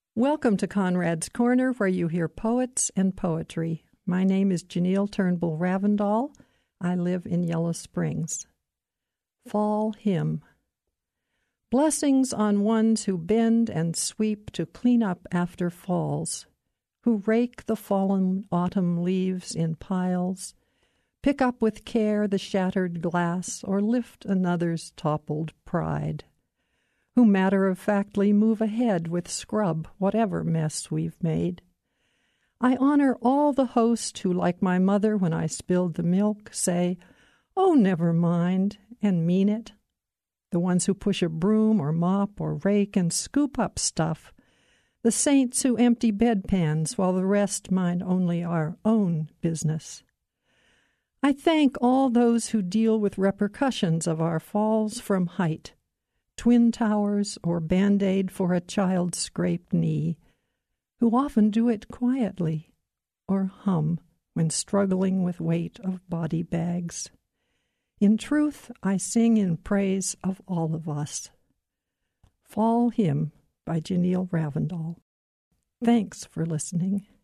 Welcome to Conrad's Corner, where you hear poets and poetry. My name is Janelle Turnbull Ravendall. I live in Yellow Springs. Fall Hymn. Blessings on ones who bend and sweep to clean up after falls, who rake the fallen autumn leaves in piles, pick up with care the shattered glass, or lift another's toppled pride, who matter-of-factly move ahead with scrub whatever mess we've made. I honor all the host who, like my mother when I spilled the milk, say, "Oh, never mind," and mean it. The ones who push a broom or mop or rake and scoop up stuff. The saints who empty bedpans while the rest mind only our own business. I thank all those who deal with repercussions of our falls from height, twin towers or Band-Aid for a child's scraped knee, who often do it quietly or hum when struggling with weight of body bags. In truth, I sing in praise of all of us. Fall Hymn by Janelle Ravendall. Thanks for listening.